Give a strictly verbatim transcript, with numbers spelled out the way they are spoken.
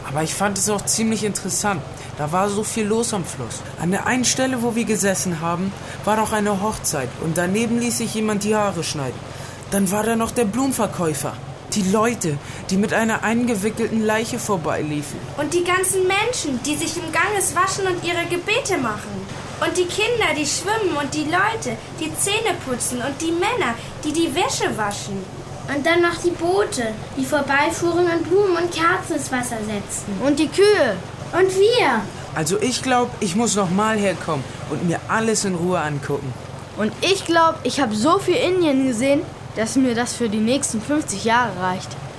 Aber ich fand es auch ziemlich interessant. Da war so viel los am Fluss. An der einen Stelle, wo wir gesessen haben, war noch eine Hochzeit. Und daneben ließ sich jemand die Haare schneiden. Dann war da noch der Blumenverkäufer. Die Leute, die mit einer eingewickelten Leiche vorbeiliefen. Und die ganzen Menschen, die sich im Ganges waschen und ihre Gebete machen. Und die Kinder, die schwimmen und die Leute, die Zähne putzen und die Männer, die die Wäsche waschen. Und dann noch die Boote, die vorbeifuhren und Blumen und Kerzen ins Wasser setzten. Und die Kühe. Und wir. Also ich glaube, ich muss noch mal herkommen und mir alles in Ruhe angucken. Und ich glaube, ich habe so viel Indien gesehen, dass mir das für die nächsten fünfzig Jahre reicht.